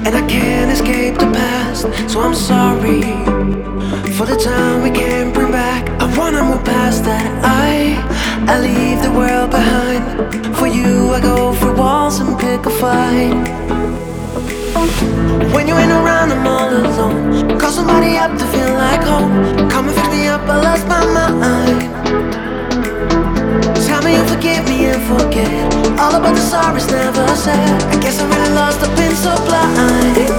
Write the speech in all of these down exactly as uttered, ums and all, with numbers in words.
and I can't escape the past. So I'm sorry for the time we can't bring back. I wanna move past that. I I leave the world behind. For you I go through walls and pick a fight. When you ain't around I'm all alone. Call somebody up to feel like home. Come and fix me up, I lost my mind. Tell me you forgive me and forget all about the sorries never said. I guess I'm really lost, I've been so blind.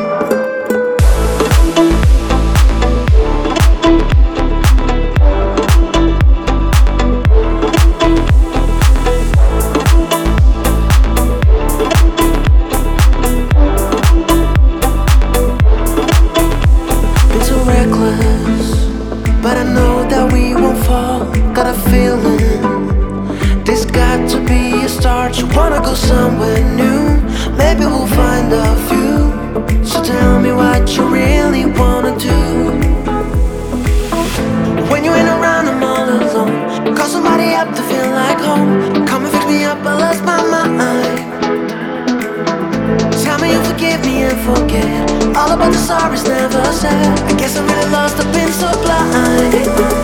But I know that we won't fall. Got a feeling this got to be a start. You wanna go somewhere new? Maybe we'll find a few. So tell me what you really wanna do. When you ain't around I'm all alone. Call somebody up to feel like home. Come and fix me up, I lost my mind. Tell me you forgive me and forget all about the sorries never said. I guess I'm really lost, I've been so blind.